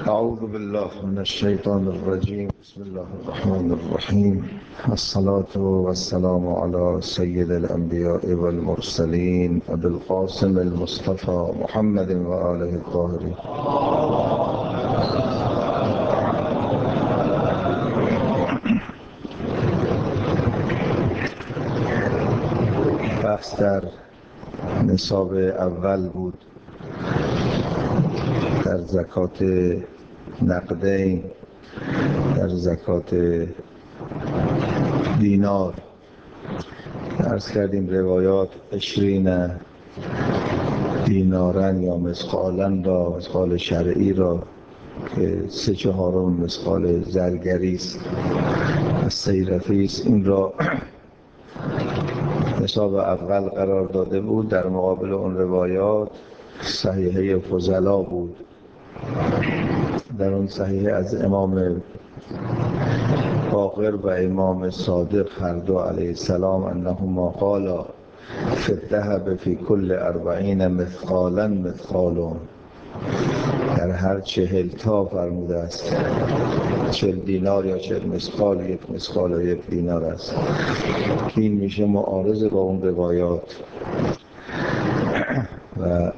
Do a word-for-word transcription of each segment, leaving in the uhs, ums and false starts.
أعوذ بالله من الشيطان الرجيم. بسم الله الرحمن الرحيم. الصلاة والسلام على سيد الأنبياء والمرسلين أبي القاسم المصطفى محمد وآله الطاهرين. بحث در نصاب اول بود، در زکات نقدین، در زکات دینار. عرض کردیم روایات عشرین دینارن یا مثقالن را، مثقال شرعی را که سه چهارم مثقال زرگری است، صیرفی است، این را نصاب اول قرار داده بود. در مقابل اون روایات صحیحه فضلا بود. در اون صحیحه از امام باقر و امام صادق هر دو علیه السلام انهما قالا فی الذهب فی کل اربعین مثقالا مثقالون، در هر چهل تا فرموده است، چهل دینار یا چهل مثقال یک مثقال و یک دینار است که این میشه معارض با اون روایات. و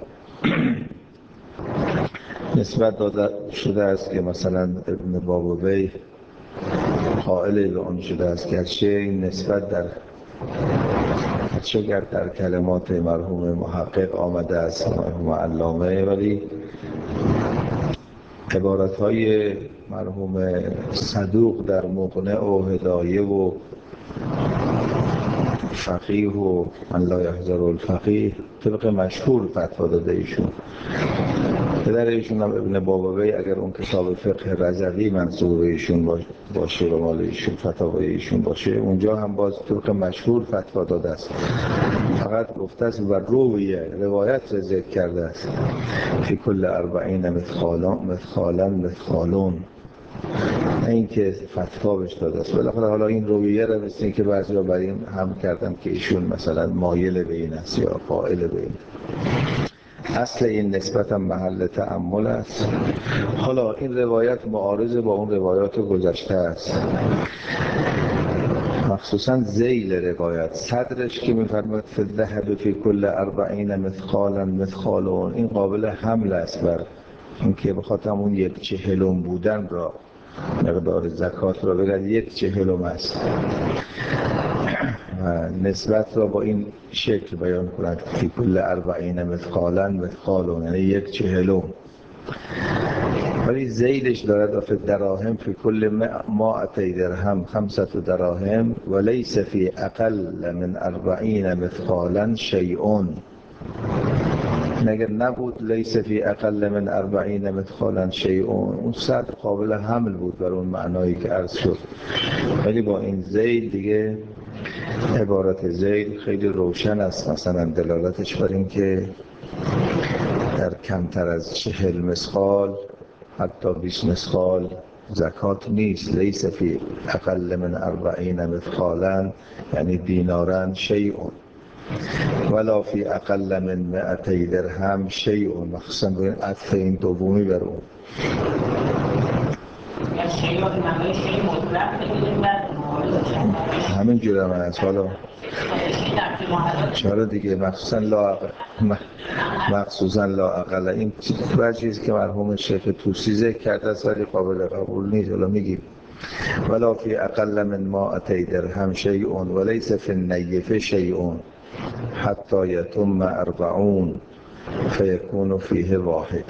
نسبت داده شده است که مثلا ابن بابوی قائل به اون شده است، گرچه این نسبت در گرچه در کلمات مرحوم محقق آمده است، مرحوم علامه، ولی عبارت‌های مرحوم صدوق در مقنع و هدایه و فقیه و من لا یحذر الفقیه طبق مشهور فتوا داده ایشون. پدر ایشون هم ابن بابوی، اگر اون کتاب فقه رضوی منسوب ایشون باشه و مال ایشون فتاوای ایشون باشه، اونجا هم باز طبق مشهور فتوا داده است. فقط گفته است و رویه روایت را ذکر کرده است فی کل اربعین مثقالان مثقالا مثقالون، نه اینکه فتوا بهش داده است. بالاخره حالا این رویه را مثل این که بعضیا بر این هم کردن که ایشون مثلا مایل به این است یا قائل به این. اصل این نسبت هم محل تأمل است. حالا این روایت معارض با اون روایات گذشته است، مخصوصا ذیل روایت، صدرش که می‌فرماید فی الذهب فی کل اربعین مثقالا مثقالون، این قابل حمل است بر اینکه بخاطر اون یک چهلم بودن را، مقدار زکات را بگرد یک چهلم است و نسبت را با این شکل بیان کند فی کل اربعین مثقالا مثقالون، یعنی یک چهلم. ولی زیدش دارد فی دراهم فی کل مائتی درهم خمسة دراهم و لیس فی اقل من اربعین مثقالا شیء. اگر نبود لیس فی اقل من اربعین مثقالا شیء، اون صدر قابل حمل بود بر اون معنایی که عرض شد. ولی با این زید دیگه عبارت زید خیلی روشن است، مثلا دلالتش بر این که در کمتر از چهل مثقال حتی بیست مثقال زکات نیست. لیس فی اقل من اربعین مثقالا یعنی دینارن شیء ولا فی اقل من مئتی درهم شیء، مخصوصا به این عطف این دومی بر اون. همین جوره من از حالا چرا دیگه مخصوصا لا اقل مخصوصا لا اقل این بر چیزی که مرحوم شیخ طوسی ذکر کرده است ولی قابل قبول نیست. حالا میگیم ولا فی اقل من مائتی درهم شیء و لیس فی النیف شیء حتی یتم اربعون فیکون فیه واحد.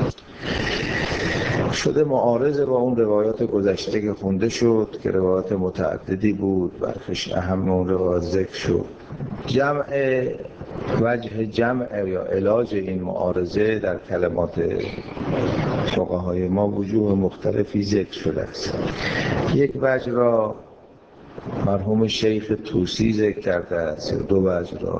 شده معارض با اون روایات گذشته که خونده شد که روایات متعددی بود، برخش اهم اون روایات ذکر شد. جمع وجه جمع یا علاج این معارضه در کلمات فقهای ما وجوه مختلفی ذکر شده است. یک وجه را مرحوم شیخ طوسی ذکر کرده است، دو وجه را.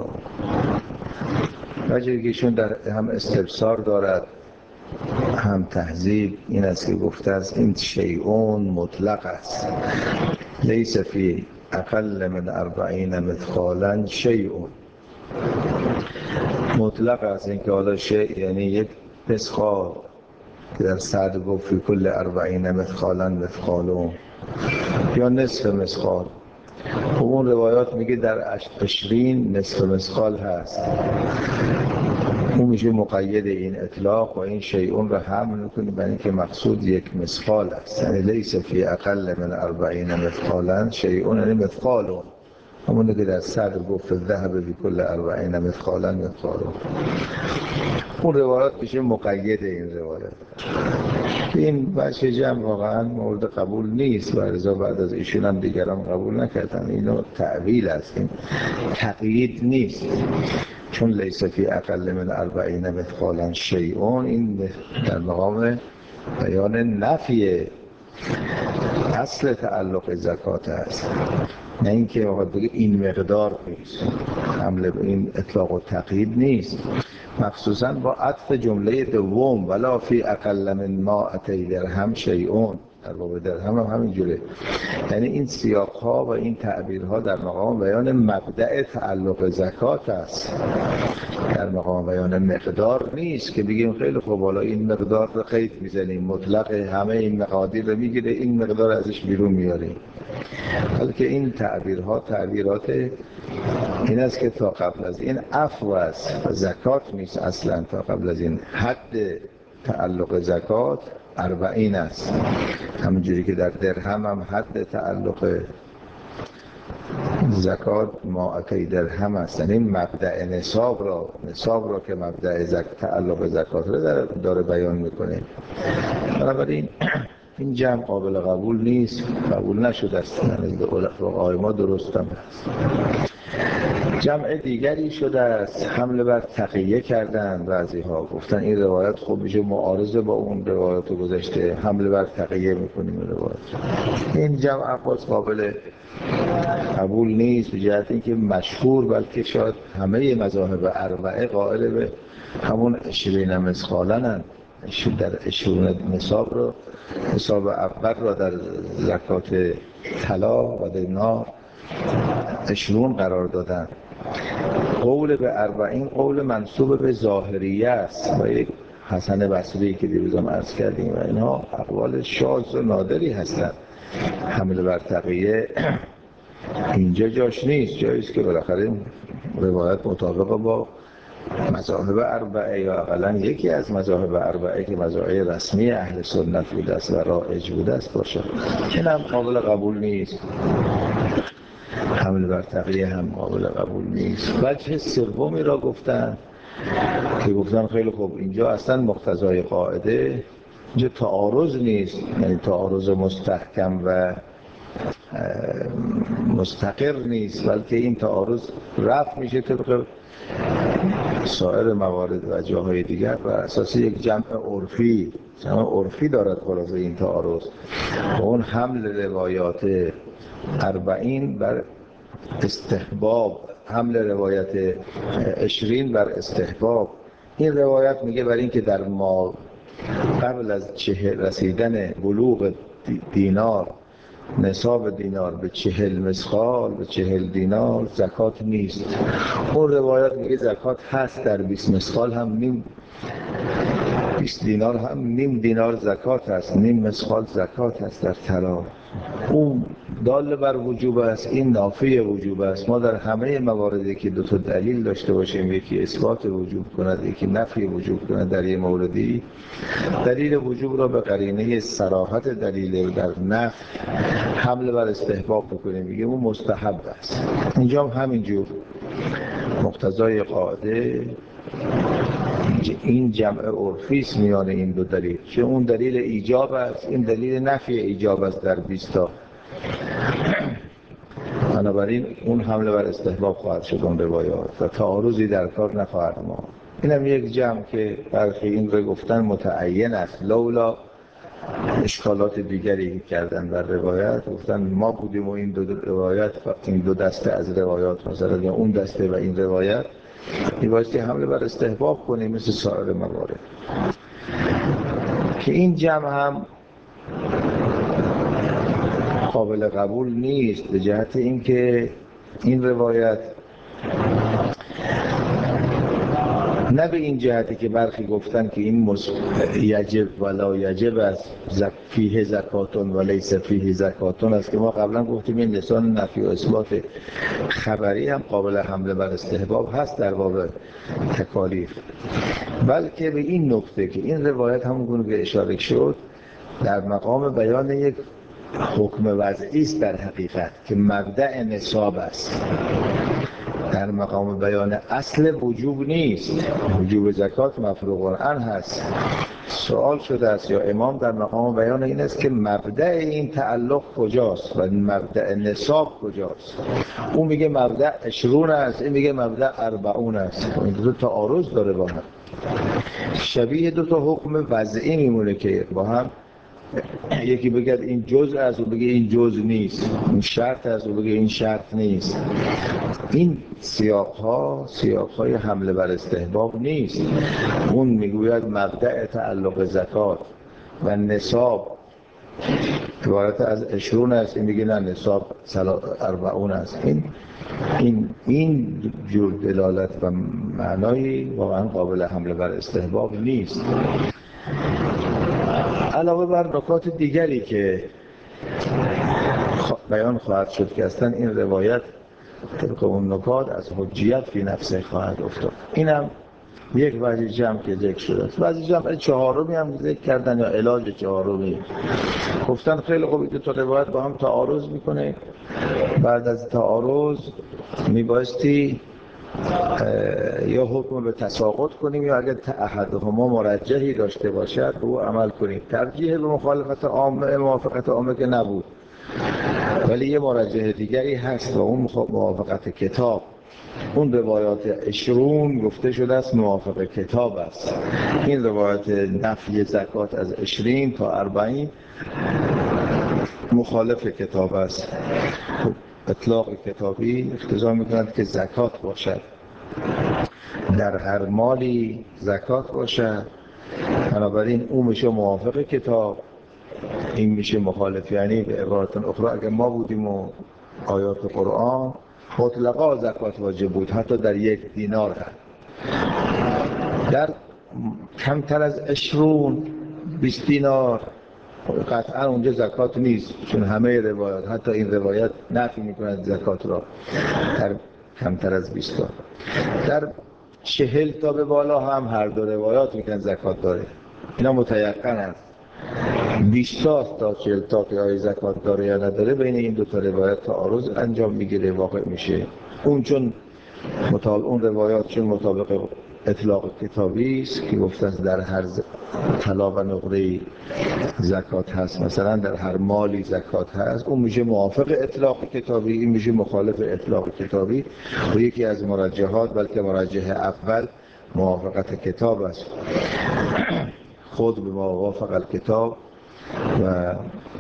وجهی که ایشون در هم استبصار دارد هم تهذیب این است که گفته است این شیئون مطلق است، لیس فی اقل من اربعین مثقالا شیئون، مطلق است. این که حالا شیء یعنی یک مثقال که در سعد گفت فی کل اربعین مثقالا مثقالون یا نصف مثقال. خب اون روایات میگه در عشرین نصف مثقال هست، اون میشه مقید این اطلاق و این شیعون رو حمل میکنه برای اینکه مقصود یک مثقال است، یعنی لیس فی اقل من اربعین مثقالا شیعون، یعنی مثقالون، همونه که در صدر گفت الذهب فی کل اربعین مثقالا مثقالون. اون روایات میشه مقید این روایات. این وجه جمع واقعا مورد قبول نیست و رضا بعد از ایشون هم دیگران قبول نکردن. اینو تعویل است، این تقیید نیست، چون لیس فی اقل من اربعین مثقالا شیئون این در مقام بیان نفی اصل تعلق زکات است، نه اینکه واقعا بگه این مقدار نیست. حمله به این اطلاق و تقیید نیست، مخصوصا با عطف جمله دوم ولا فی اقل من مائتی درهم شیئون، در باب درهم هم همینجوره. یعنی این سیاق‌ها و این تعبیرها در مقام بیان مبدأ تعلق زکات است، در مقام بیان مقدار نیست که بگیم خیلی خوب حالا این مقدار رو قید میزنیم، مطلق همه این مقادیر رو میگیره، این مقدار ازش بیرون میاریم. بلکه این تعبیرها تعبیرات این است که تا قبل از این عفو است و زکات نیست اصلا. تا قبل از این حد تعلق زکات اربعین است، همونجوری که در درهم هم حد تعلق زکات مائتی درهم است. این مبدأ نصاب را نصاب را که مبدأ زک... تعلق زکات را داره بیان میکنه. بنابراین این جمع قابل قبول نیست، قبول نشده است، یعنی علمای ما درست هم هست. جمع دیگری شده است، حمله بر تقیه کردن. بعضی ها گفتن این روایت خوب میشه معارضه با اون روایت گذشته، حمله بر تقیه میکنیم روایت. این جمع اقواس قابل قبول نیست به جهت اینکه مشهور، بلکه شاید همه مذاهب اربعه قائل به همون عشرین مثقالن، در عشرون نصاب رو، نصاب اول را در زکات طلا و دینار عشرون قرار دادن. قول به اربعین قول منسوب به ظاهریه است و یک حسن بصری که دیروزم عرض کردیم و اینها اقوال شاذ و نادری هستند. حمله بر تقیه اینجا جاش نیست، جاییست که بالاخره روایت مطابق با مذاهب اربعه یا اقلا یکی از مذاهب اربعه که مذاهب رسمی اهل سنت بوده است و رایج بوده است باشه. این هم قابل قبول نیست. حمل بر تقیه هم قابل قبول نیست. وجه سومی را گفتن که گفتن خیلی خوب اینجا اصلا مقتضای قاعده اینجا تعارض نیست، یعنی تعارض مستحکم و مستقر نیست، بلکه این تعارض رفع میشه طبق سایر موارد و جاهای دیگر بر اساس یک جمع عرفی. جمع عرفی دارد خلاصه این تعارض. اون حمل روایات اربعین بر استحباب، حمل روایت عشرین بر استحباب. این روایت میگه برای اینکه در ما قبل از چهل رسیدن بلوغ دینار، نصاب دینار به چهل مسخال، به چهل دینار زکات نیست. اون روایت میگه زکات هست در بیست مسخال هم نیم، بیست دینار هم نیم دینار زکات هست، نیم مسخال زکات هست در طلا. اون دال بر وجوب است، این نافی وجوب است. ما در همه مواردی که دو تا دلیل داشته باشیم، یکی اثبات وجوب کند یکی نفی وجوب کند، در یه موردی دلیل وجوب را به قرینه صراحت دلیل در نفی حمل بر استحباب بکنیم، میگیم اون مستحب است. اینجا هم همینجور مقتضای قاعده این جمع عرفی است میان این دو دلیل، چه اون دلیل ایجاب است، این دلیل نفی ایجاب است در بیست تا. بنابراین اون حمله بر استحباب خواهد شد اون روایات و تعارضی در کار نخواهد ما. اینم یک جمع که برخی این رو گفتن متعین است، لولا اشکالات دیگری کردن در روایت، گفتن ما بودیم و این دو روایت، این دو دسته از روایات مثلا یا اون دسته و این روایت میبایستی حمله بر استحباب کنیم مثل سایر موارد. که این جمع هم قابل قبول نیست به جهت اینکه این روایت نه به این جهتی که برخی گفتن که این مص... یجب ولا یجب است، زک... فیه زکاتون و لیس فیه زکاتون است که ما قبلا گفتیم این لسان نفی و اثبات خبری هم قابل حمله بر استحباب هست در باب تکالیف، بلکه به این نکته که این روایت همون که اشاره شد در مقام بیان یک حکم وضعی است در حقیقت که مبدأ نصاب است، در مقام بیان اصل وجوب نیست. وجوب زکات مفروغ العین هست. سوال شده است یا امام در مقام بیان این است که مبدأ این تعلق کجاست و مبدأ نصاب کجاست. اون میگه مبدأ عشرون است، این میگه مبدأ اربعون است. این دو تا تعارض داره با هم، شبیه دو تا حکم وضعی میمونه که با هم یکی بگه این جزء است و بگه این جزء نیست، این شرط است و بگه این شرط نیست. این سیاق‌ها سیاق‌های حمله بر استحباب نیست. اون میگوید مبدأ تعلق زکات و نصاب عبارت از عشرون است، این میگه نه نصاب اربعون است. این این این جور دلالت و معنایی واقعا قابل حمله بر استحباب نیست. علاوه بر نکات دیگری که بیان خواهد شد که اصلا این روایت طبق اون نکات از حجیت فی نفسه خواهد افتاد. اینم یک وجه جمع که ذکر شده است. وجه جمع چهارمی هم ذکر کردن یا علاج چهارمی، گفتن خیلی خوب این تا روایت با هم تعارض میکنه، بعد از تعارض میبایستی یا حکم به تساقط کنیم یا اگر احدهما مرجحی داشته باشد رو عمل کنیم. ترجیح به مخالفت عامه موافقت عامه که نبود، ولی یه مرجح دیگری هست و اون موافقت کتاب. اون روایات عشرون گفته شده است موافق کتاب است. این روایات نفی زکات از عشرین تا اربعین مخالف کتاب است. اطلاق کتابی اقتضا می‌کند که زکات باشد، در هر مالی زکات باشد، بنابراین اون میشه موافق کتاب، این میشه مخالف. یعنی به عبارت اخرى اگر ما بودیم و آیات قرآن مطلقا زکات واجب بود حتی در یک دینار هم، در کمتر از عشرون بیست دینار قطعا اونجا زکات نیست، چون همه روایات حتی این روایت نفی میکنند زکات را در کمتر از بیست تا. در چهل تا به بالا هم هر دو روایات میگن زکات داره، اینا متیقن است. بیست تا چهل تا که آیا زکات داره یا نداره بین این دو تا روایت تعارض انجام میگیره، واقع میشه. اون چون مطابق اون روایات چون مطابق اطلاق کتابی است که گفتن در هر طلا و نقره زکات هست، مثلا در هر مالی زکات هست، اون میشه موافق اطلاق کتابی، این میشه مخالف اطلاق کتابی. و یکی از مرجحات بلکه مرجح اول موافقت کتاب است. خود به موافق الکتاب و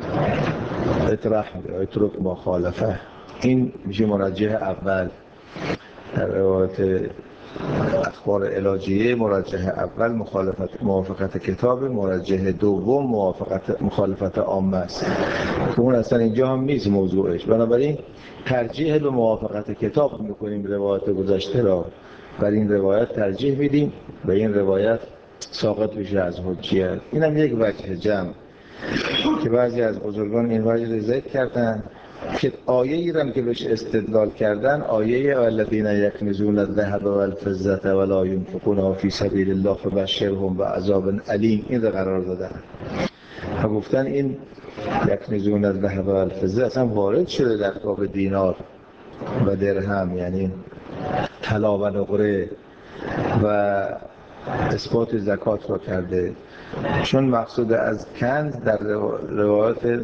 اطرح اترک مخالفه، این میشه مرجح اول. در روایت اخبار علاجیه مرجح اول مخالفت موافقت کتاب، مرجح دوم موافقت مخالفت عامه است که اون اصلا اینجا هم نیست موضوعش. بنابراین ترجیح به موافقت کتاب میکنیم روایت گذشته را، بر این روایت ترجیح میدیم و این روایت ساقط میشه از حجیت. اینم یک وجه جمع که بعضی از بزرگان این وجه رو ذکر کردن که آیه ای را که بهش استدلال کردن آیه الذین یکنزون الذهب والفضة ولا ينفقونها فی سبیل الله فبشرهم بعذاب الیم، این رو قرار دادن و گفتن این یکنزون الذهب والفضة اصلا وارد شده در باب دینار و درهم، یعنی طلا و نقره، و اثبات زکات را کرده. چون مقصود از کنز در روایات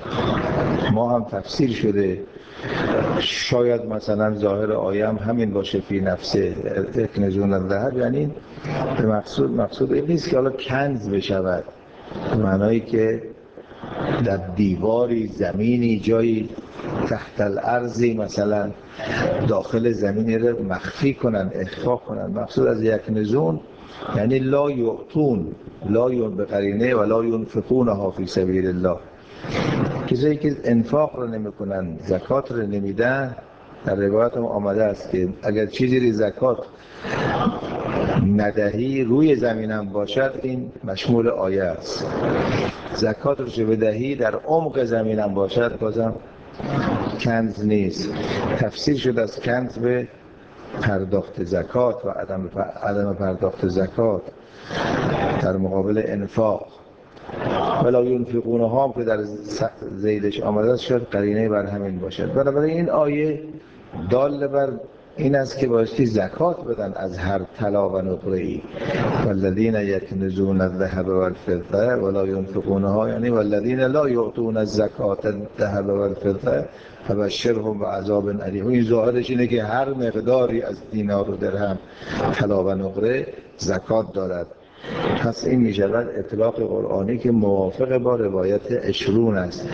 ما هم تفسیر شده، شاید مثلا ظاهر آیه هم همین باشه فی نفسه یکنزون الذهب، یعنی به مقصود مقصود این نیست که حالا کنز بشود، معنایی که در دیواری، زمینی، جایی تحت الارضی مثلا داخل زمینی رو مخفی کنن، اخفا کنن. مقصود از یکنزون یعنی لا یعطون، لا ین بقرینه و لا ینفقونها فی سبیل الله، کسایی که انفاق رو نمی کنن، زکات رو نمیدن. در روایت هم آمده است که اگر چیزی رو زکات ندهی روی زمینم باشد، این مشمول آیه است. زکات رو چه بدهی در عمق زمینم باشد بازم کنز نیست. تفسیر شد از کنز به پرداخت زکات و عدم عدم پرداخت زکات در مقابل انفاق. ولا ینفقونها هم که در زیدش آمده است شاید قرینه بر همین باشد. بنابراین این آیه دال بر این است که بایستی زکات بدن از هر طلا و نقره‌ای. والذین یکنزون الذهب والفضه ولا ینفقونها، یعنی والذین لا یعطون الزکات الذهب والفضه فبشرهم بعذاب الیم. این ظاهرش اینه که هر مقداری از دینار و درهم طلا و نقره زکات دارد. پس این می شود اطلاق قرآنی که موافق با روایت عشرون است.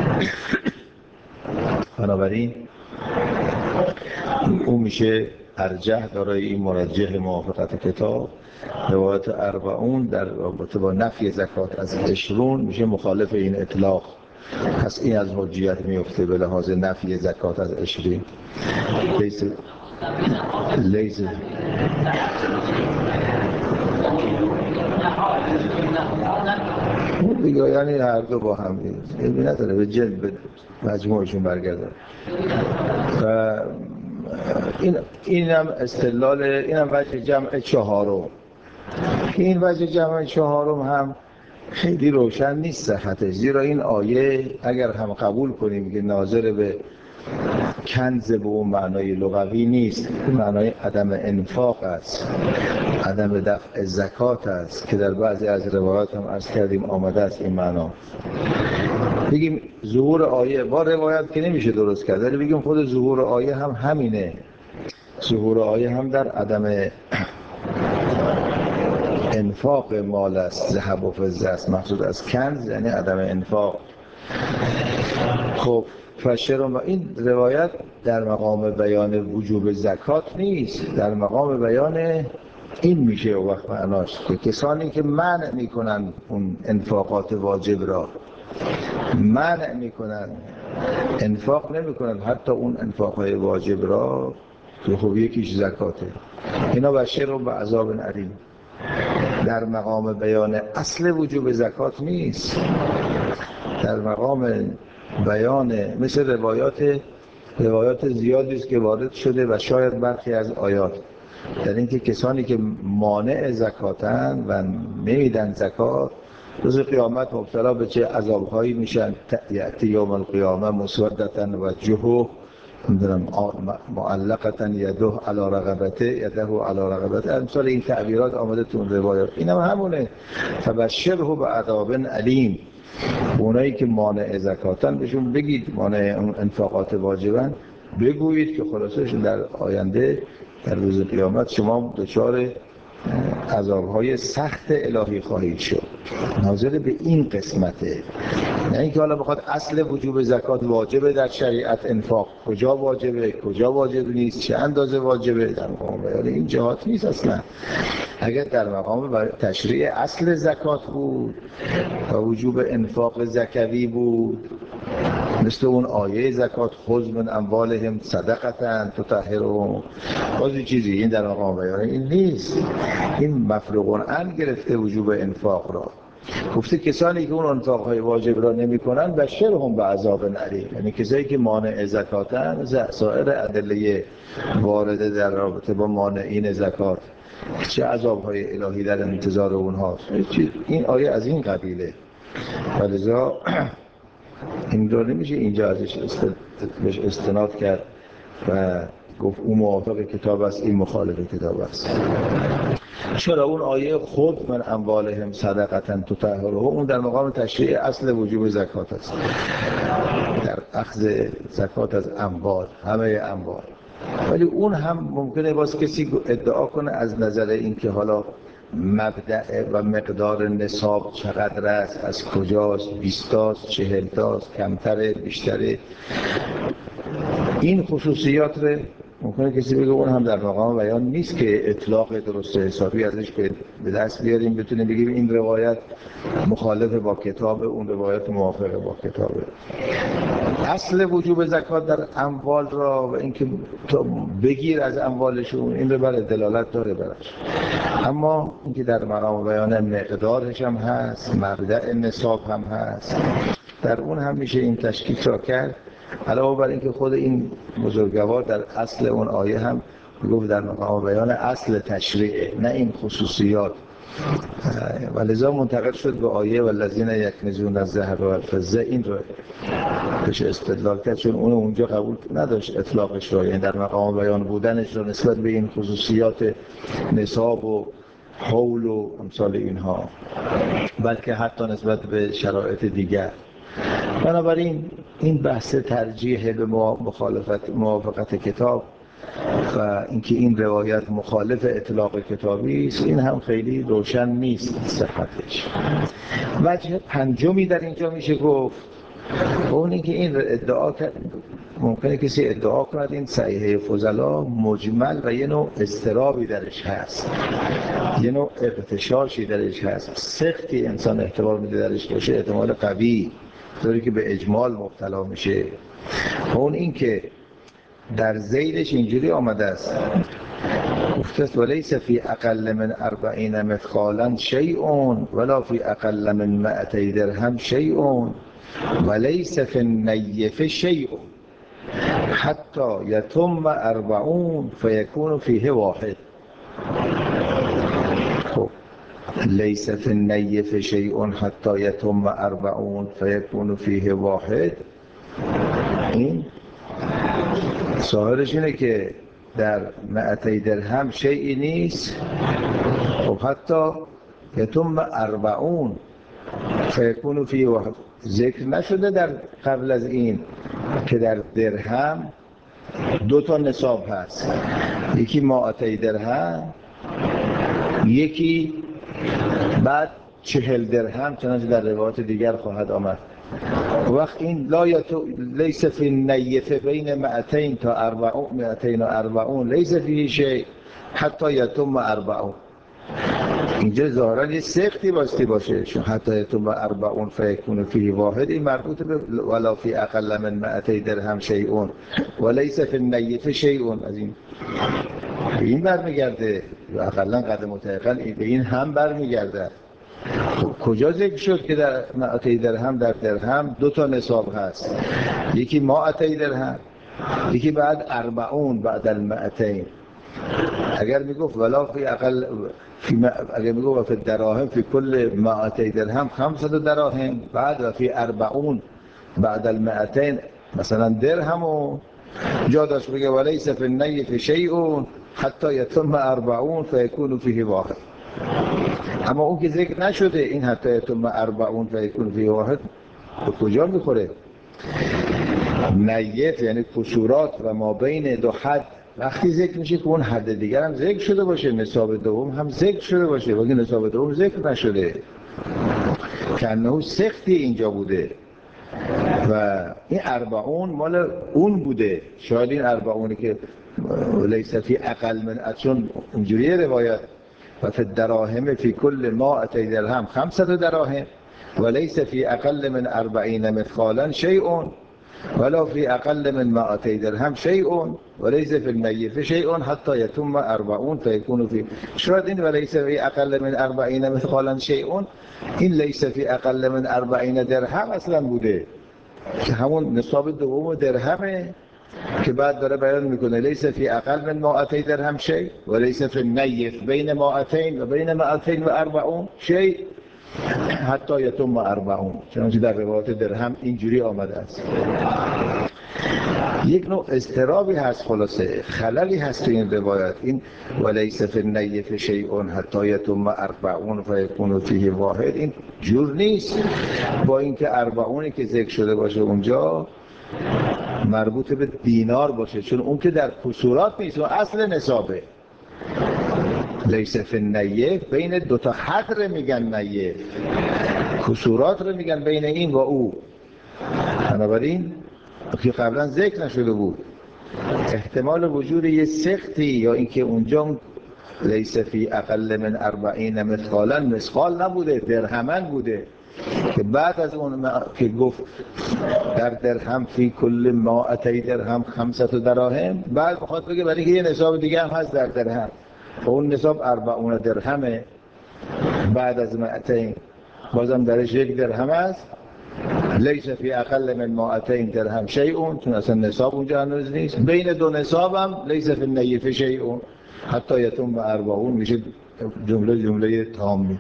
بنابراین اون میشه ارجح دارای این مرجح موافقت کتاب. روایت اربعون در رابطه با نفی زکات از عشرون میشه مخالف این اطلاق. پس این از حجیت میفته به لحاظ نفی زکات از عشرین. لیس لیس دیگه، یعنی هر دو با هم علمی نداره، به جلد به مجموعشون برگردن. و این اینم استدلال، اینم وجه جمع چهارم. این وجه جمع چهارم هم خیلی روشن نیست صحتش، زیرا این آیه اگر هم قبول کنیم که ناظر به کنز به اون معنای لغوی نیست، معنای عدم انفاق است، عدم دفع زکات است که در بعضی از روایات هم عرض کردیم آمده است این معنا. بگیم ظهور آیه با روایت که نمیشه درست کرد، ولی بگیم خود ظهور آیه هم همینه. ظهور آیه هم در عدم انفاق مال است. ذهب و فضه است، مقصود از کنز یعنی عدم انفاق. خب فشرم، این روایت در مقام بیان وجوب زکات نیست، در مقام بیان این میشه و وقت معناش که کسانی که منع میکنن اون انفاقات واجب را، منع میکنن، انفاق نمیکنن حتی اون انفاقهای واجب را که خب یکیش زکاته، اینا بشرهم بعذاب علیم. در مقام بیان اصل وجوب زکات نیست، در مقام بیان مثل روایات روایات زیادی است که وارد شده و شاید برخی از آیات در اینکه کسانی که مانع زکاتن و نمیدن زکات روز قیامت مبتلا به چه عذابهایی میشن. یأتی یوم القیامه مسودة وجهه معلقة یده علی رقبته یده علی رقبته. امثال این تعبیرات آمده تو اون روایات. این هم همونه. فبشره بعذاب علیم. اونایی که مانع زکاتن بهشون بگید، مانع انفاقات واجبن بگویید که خلاصش در آینده در روز قیامت شما دچار عذابهای سخت الهی خواهید شد. ناظر به این قسمته، نه اینکه حالا بخواد اصل وجوب زکات واجبه در شریعت، انفاق کجا واجبه کجا واجب نیست، چه اندازه واجبه، در مقام بیان این جهات نیست اصلا. اگر در مقام تشریع اصل زکات بود و وجوب انفاق زکوی بود، مثل اون آیه زکات خذ من اموالهم صدقة تطهرهم، بازی چیزی، این در مقام بیان این نیست. این مفروغ عن گرفته وجوب انفاق را، گفته کسانی که اون انفاقهای واجب را نمی کنن بشرهم بعذاب علیم، یعنی کسایی که مانع زکاتن، سایر ادله وارده در رابطه با مانعین زکات چه عذابهای الهی در انتظار اونهاست. این آیه از این قبیله و لذا این رو نمیشه اینجا ازش بهش استناد کرد و گفت اون موافق کتاب است این مخالف کتاب است. چرا اون آیه خود من اموالهم صدقة تطهرهم اون در مقام تشریع اصل وجوب زکات است، در اخذ زکات از اموال، همه اموال. ولی اون هم ممکنه باز کسی ادعا کنه از نظر این که حالا مبدأ و مقدار نصاب چقدر است، از کجاست، بیستاست، چهلتاست، کمتره، بیشتره، این خصوصیات رو ممکنه کسی بگه اون هم در مقام بیان نیست که اطلاق درست حسابی ازش به دست بیاریم بتونیم بگیم این روایت مخالف با کتاب، اون روایت موافق با کتابه. اصل وجوب زکات در اموال را و اینکه بگیر از اموالشون این رو برای دلالت داره برش، اما اینکه در مقام بیان مقدارش هم هست، مبدأ نصاب هم هست، در اون هم میشه این تشکیک را کرد. علاوه بر اینکه خود این بزرگوار در اصل اون آیه هم گفت در مقام بیان اصل تشریع، نه این خصوصیات، و لذا منتقل شد به آیه والذین یکنزون الذهب والفضه، این رو بهش استدلال کرد چون اون اونجا قبول نداشت اطلاقش رو، یعنی در مقام بیان بودنش رو نسبت به این خصوصیات نصاب و حول و امثال اینها، بلکه حتی نسبت به شرایط دیگر. بنابراین این بحث ترجیح به مخالفت موافقت کتاب و اینکه این روایت مخالف اطلاق کتابی است، این هم خیلی روشن نیست صحتش. وجه پنجمی در اینجا میشه گفت اون اینکه این ادعا کرد، ممکنه کسی ادعا کند این صحیحه فضلا مجمل و یه نوع اضطرابی درش هست، یه نوع اغتشاشی درش هست، سختی انسان احتمال میده درش باشه، احتمال قوی طوری که به اجمال مبتلا میشه. اون این که در ذیلش اینجوری آمده است گفته ولیس فی اقل من اربعین مثقالا شیء ولا فی اقل من مئتی درهم شیء ولیس فی النیف شیء حتی یتم اربعون فیکون فیه واحد. خب لیس فی النیف شیء حتی یتم اربعون فیکون فیه واحد، این ظاهرش اینه که در مئتی درهم شیئی نیست. خب حتی یتم اربعون فیکون فیه واحد ذکر نشده در قبل از این که در درهم دو تا نصاب هست، یکی مائتی درهم، یکی بعد چهل درهم، چنانچه در روایات دیگر خواهد آمد. وقت این لا یتو لیس فی النیف بین مئتین تا اربعون مئتین و اربعون لیس فیه شیء حتی یتم اربعون، اینجا ظاهرا یه سختی باستی باشه چون حتی یتم اربعون فیکون فیه واحد، این مربوط به ولا فی اقل من مئتی درهم شیء و لیس فی النیف شیء، از این به این برمیگرده و اقلا قدر متحقا به این هم برمیگرده. خب کجا ذکر شد که در مائتی درهم در درهم دو تا نصاب هست، یکی مائتی درهم، یکی بعد اربعون بعد المائتین. اگر میگفت ولا فی اقل فی م... اگر میگفت فی دراهم فی کل مائتی درهم خمسة دراهم بعد و فی اربعون بعد المائتین مثلا درهم و جا داشت بگه ولیس فی النیف شیء حتی یتم اربعون فیکون فیه واحد. اما اون که ذکر نشده این حتی یتم اربعون فیکون فیه واحد به کجا میخوره؟ نیت یعنی کسورات و ما بین دو حد وقتی ذکر میشه که اون حد دیگر هم ذکر شده باشه، نصاب دوم هم ذکر شده باشه، ولی نصاب دوم ذکر نشده که انه سختی اینجا بوده و این اربعون مال اون بوده. شاید این اربعونی که لیس فی اقل من اتون اینجوری روایت و فی الدراهم فی کل مائتی درهم خمسة دراهم و لیس فی اقل من اربعین مثقالا شیء ولا فی اقل من مائتی درهم شیء و لیس فی النیف شیء حتی یتم اربعون فیکون فی. شاید این و لیس فی اقل من اربعین مثقالا شیء این لیس فی اقل من اربعین درهم اصلا بوده که همون نصاب دوم درهمه که بعد داره بیان میکنه لیس فی اقل من مائتی درهم شیء و لیس فی النیف بین مائتین و بین مائتین و اربعون شیء حتی یتم اربعون، چنانچه در روایات درهم اینجوری آمده است. یک نوع اضطرابی هست، خلاصه خللی هست تو این روایت، این ولیس فی النیف شیء حتی یتم اربعون فیکون فیه واحد این جور نیست با اینکه اربعونی که ذکر شده باشه اونجا مربوط به دینار باشه، چون اون که در کسورات نیست و اصل نصابه. لیس فی النیف بین دو تا حد رو میگن نیف، کسورات رو میگن بین این و او، بنابراین که قبلا ذکر نشده بود احتمال وجود یه سختی یا اینکه اونجا لیس فی اقل من اربعین مثقالا، مثقال نبوده، درهمن بوده که بعد از اون که گفت در درهم فی کل مائتی درهم خمسة دراهم، بعد بخواد بگه برای که یه نصاب دیگه هم هست در درهم و اون نصاب اربعون درهمه بعد از مائتین، بازم درش یک درهم است. لیس فی اقل من مائتین درهم شیئون، چون اصلا نصاب اونجا هنوز نیست. بین دو نصاب هم لیس فی النیف شیئون حتی یتم اربعون میشه جمله جمله تامی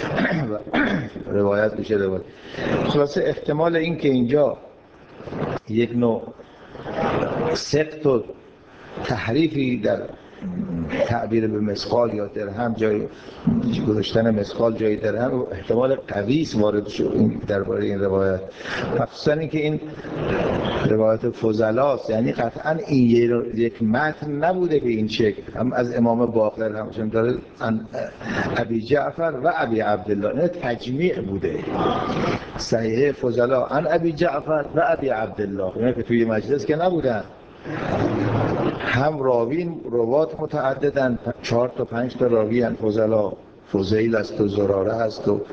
روایت میشه روایت. خلاصه احتمال این که اینجا یک نوع سقط و تحریفی در تعبیر به مثقال یا درهم جای گذاشتن مثقال جای درهم احتمال قوی وارد شد درباره این روایت، مخصوصا اینکه این روایت فضلاست، یعنی قطعا این یک متن نبوده به این شکل، هم از امام باقر همچنین داره ان ابی جعفر و ابی عبدالله، این تجمیع بوده. صحیح فضلا ان ابی جعفر و ابی عبدالله، اینا که توی مجلس که نبودن، هم راوین روات متعددن، چهار تا پنج تا راوی ان فضلا، فضیل است و زراره است و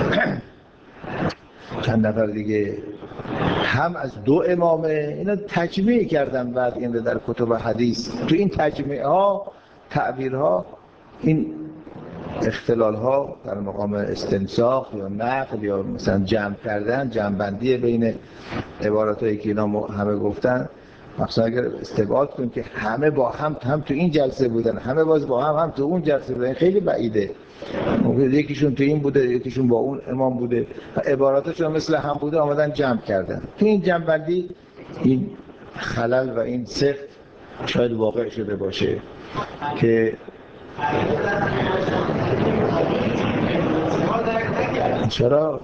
چند نفر دیگه، هم از دو امامه. اینا تجمیع کردن بعد این در کتب حدیث. تو این تجمیع ها تعبیرها این اختلال ها در مقام استنساخ یا نقل یا مثلا جمع کردن، جمع بندی بین عبارات هایی که اینا همه گفتن، مثلا اگر استبعاد کنیم که همه با هم هم تو این جلسه بودن، همه باز با هم هم تو اون جلسه بودن، خیلی بعیده. ممکن یکیشون تو این بوده، یکیشون با اون امام بوده، عباراتشون مثل هم بوده، آمدن جمع کردن. تو این جمع بندی این خلل و این سخت شاید واقع شده باشه که چرا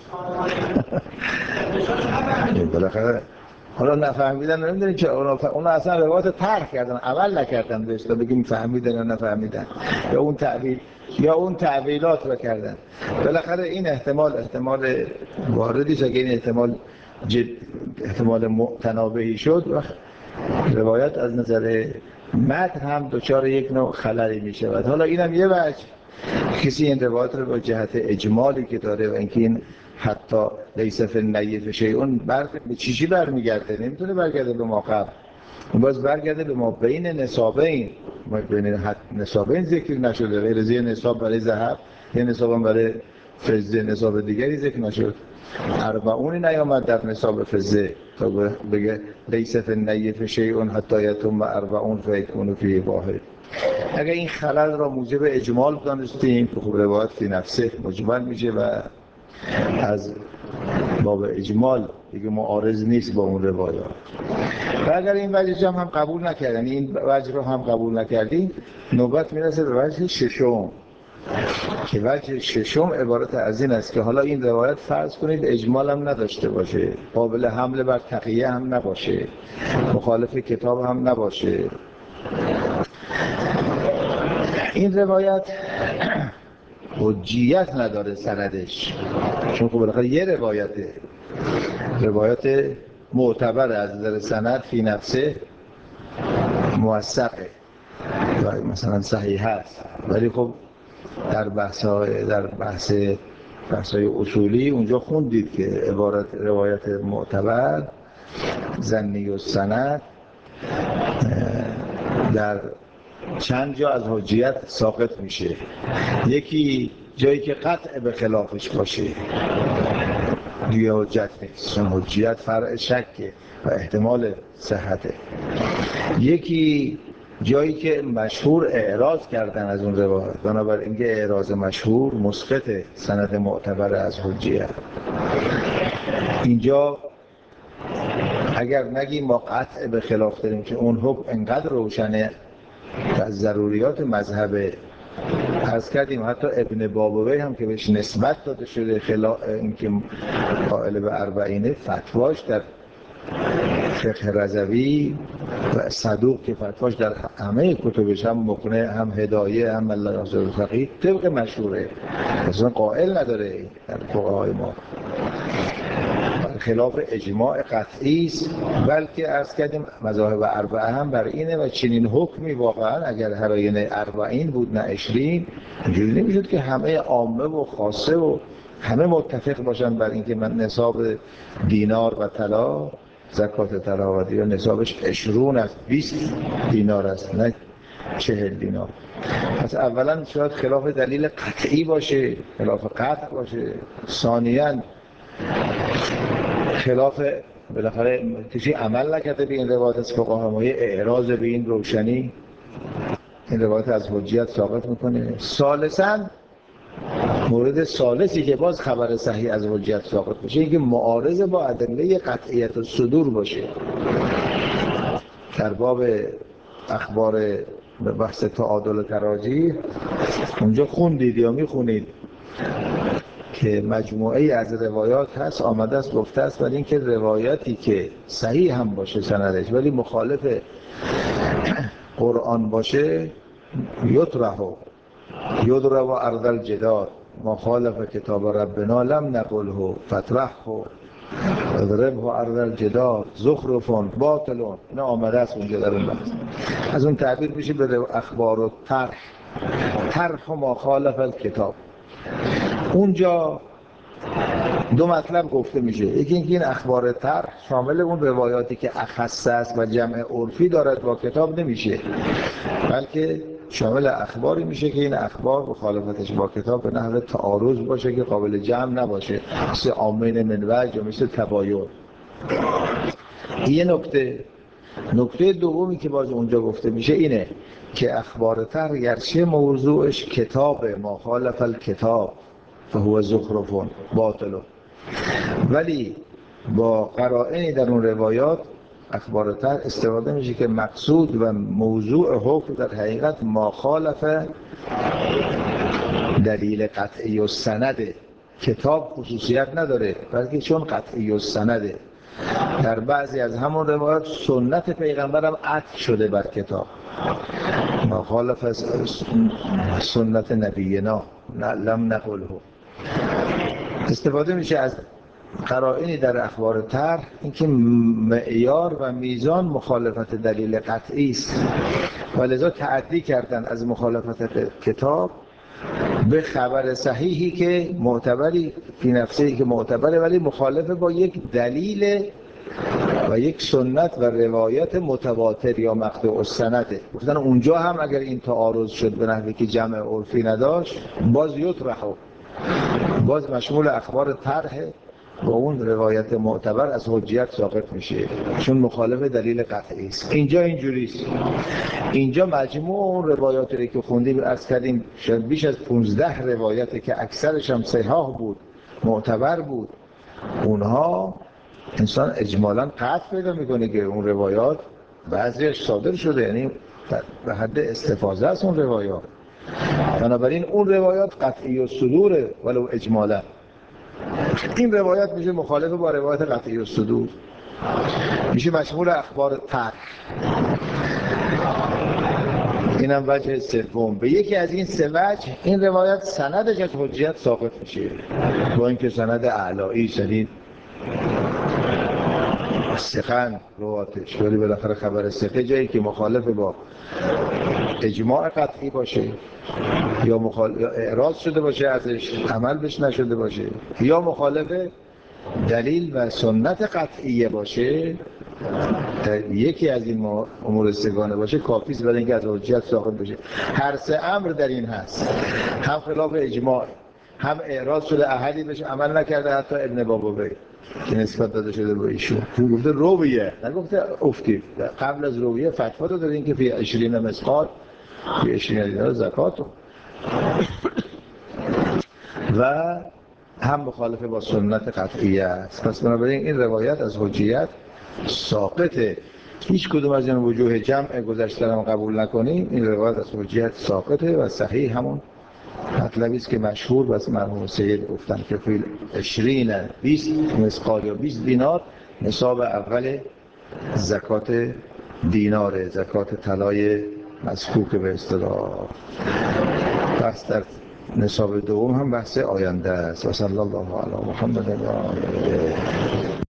بالاخره حالا نفهمیدن نمیدونیم چرا اونا, اونا اصلا روایت طرح کردن، عمل نکردن بهش تا بگیم فهمیدن یا نفهمیدن، یا اون تعبیر یا اون تعبیرات رو کردن. بالاخره این احتمال احتمال واردی است. اگه این احتمال جد احتمال متنابهی شد و روایت از نظر متن هم دچار یک نوع خللی می شود. حالا اینم یه وجه، کسی این روایت رو با جهت اجمالی که داره و اینکه این حتی لیس فی النیف شیئون بر به چیزی برمیگرده، نمیتونه برگرده به ما قبل، اون باز برگرده به ما بین نصابین. ما بین نصابین ذکر نشده، غیر از یه نصاب برای ذهب، یه نصاب برای فضه، نصاب دیگری ذکر نشد. اربعونی نیامد در نصاب فضه تا بگه لیس فی النیف شیئون حتی یتم اربعون فیکون فی واحد. اگر این خلل را موجب اجمال دانستیم که خب روایت فی نفسه مجمل میشه و از باب اجمال دیگه معارض نیست با اون روایات. و اگر این وجه هم قبول نکردن، این وجه رو هم قبول نکردیم، نوبت میرسه به وجه ششم که وجه ششم عبارت از این است که حالا این روایت فرض کنید اجمال هم نداشته باشه، قابل حمل بر تقیه هم نباشه، مخالف کتاب هم نباشه. این روایت حجیت نداره سندش، چون خب بالاخره یه روایته، روایت معتبر از نظر سند فی نفسه موثقه و مثلا صحیح هست، ولی خب در بحث در بحث بحث‌های اصولی اونجا خوندید که عبارت روایت معتبر ظنی و سند در چند جا از حجیت ساقط میشه. یکی جایی که قطع به خلافش باشه دیگه حجت نیست، چون حجیت فرع شکه و احتمال صحته. یکی جایی که مشهور اعراض کردن از اون روایت، بنابراین اینکه اعراض مشهور مسقط سند معتبر از حجیت. اینجا اگر نگیم ما قطع به خلاف داریم که اون حکم انقدر روشنه از ضروریات مذهب، عرض کردیم حتی ابن بابوی هم که بهش نسبت داده شده خلاف اینکه قائل به اربعینه، فتواش در فقه رضوی و صدوق که فتواش در همه کتبش هم مقنع هم هدایه هم الله ناصر الفقیه طبق مشهوره، اصلا قائل نداره در فقهای ما. خلاف اجماع قطعی است، بلکه عرض کردیم مذاهب اربعه هم بر اینه و چنین حکمی واقعا اگر هراین اربعین بود نه عشرین، اینجوری نمیشد که همه عامه و خاصه و همه متفق باشن بر اینکه من نصاب دینار و طلا، زکات طلا و دینار نصابش عشرون است، بیست دینار است نه چهل دینار. پس اولا شاید خلاف دلیل قطعی باشه، خلاف قطع باشه. ثانیاً خلاف بالاخره کسی عمل نکرده به این روایت از فقها، ما یه اعراض به این روشنی این روایت از حجیت ثابت میکنه. ثالثاً مورد ثالثی که باز خبر صحیح از حجیت ثابت بشه اینکه معارض با ادله قطعیت الصدور باشه. در باب اخبار به بحث تعادل و تراجیح اونجا خوندید یا میخونید که مجموعه از روایات هست آمده است گفته است ولی اینکه روایتی که صحیح هم باشه سندش ولی مخالف قرآن باشه یطرحو یضرب ارض الجدار مخالف کتاب ربنا لم نقله فطرحه اضربه ارض الجدار زخرفون باطلون. اینا آمده است اونجا در اون بحث. از اون تعبیر میشه به اخبار و طرح طرح و مخالف الکتاب. اونجا دو مطلب گفته میشه، یکی اینکه این اخبار طرح شامل اون روایاتی که اخص است و جمع عرفی دارد با کتاب نمیشه، بلکه شامل اخباری میشه که این اخبار مخالفتش با کتاب به نحو تعارض باشه که قابل جمع نباشه، مثل آمین من وجه یا مثل تباین. یه نکته نکته دومی که باز اونجا گفته میشه اینه که اخبار طرح گرچه موضوعش کتاب مخالف الکتاب فهو زخرفون باطلون، ولی با قرائنی در اون روایات اخبار طرح استفاده میشه که مقصود و موضوع حکم در حقیقت مخالف دلیل قطعی و سنده. کتاب خصوصیت نداره بلکه چون قطعی و سنده در بعضی از همون روایات سنت پیغمبر هم عطف شده بر کتاب مخالف از سنت نبینا لم نقله. استفاده میشه از قرائنی در اخبار طرح اینکه معیار و میزان مخالفت دلیل قطعی است و لذا تعدی کردن از مخالفت کتاب به خبر صحیحی که معتبری فی نفسه که معتبره ولی مخالف با یک دلیل و یک سنت و روایت متواتر یا مقطوع السنده. گفتن اونجا هم اگر این تعارض شد به نحوی که جمع عرفی نداشت باز یطرحو باز مشمول اخبار طرح با اون روایت معتبر از حجیت ساقط میشه چون مخالف دلیل قطعی است. اینجا اینجوری است. اینجا مجموع اون روایاتی که خوندیم عرض کردیم شاید بیش از پانزده روایتی که اکثرش هم صحیح بود معتبر بود، اونها انسان اجمالاً قطع پیدا میکنه که اون روایات بعضیش صادر شده، یعنی به حد استفاضه است اون روایات. بنابراین اون روایات قطعی الصدور ولو اجمالاً. این روایت میشه مخالف با روایت قطعی الصدور، میشه مشمول اخبار طرح. اینم وجه سوم. به یکی از این سه وجه این روایت سندش از حجیت ساقط میشه با اینکه سند اعلایی شدید ثقن رواتش، ولی بالاخره خبر ثقه جایی که مخالف با اجماع قطعی باشه یا مخالف یا اعراض شده باشه ازش عمل بش نشده باشه یا مخالف دلیل و سنت قطعیه باشه، یکی از این امور سگانه باشه کافی است برای اینکه از حجیت ساقط بشه. هر سه امر در این هست، هم خلاف اجماع، هم اعراض شده احدی بهش عمل نکرده، حتی ابن بابوی که نسبت داده شده به ایشون گفته رویه نگفته افتی، قبل از رویه فتوا داده این که فی عشرین مسقال فی عشرین دینار زکات و هم مخالف با سنت قطعیه است. پس بنابراین این روایت از حجیت ساقطه. هیچ کدوم از این وجوه جمع گذشته رو قبول نکنیم، این روایت از حجیت ساقطه و صحیح همون مطلبی است که مشهور بس مرحوم سید گفتن که فی عشرین بیست مسقال یا بیست دینار نصاب اول زکات دیناره، زکات طلای مسکوک به اصطلاح. بحث در نصاب دوم هم بحث آینده است. و صلی الله علی محمد و آله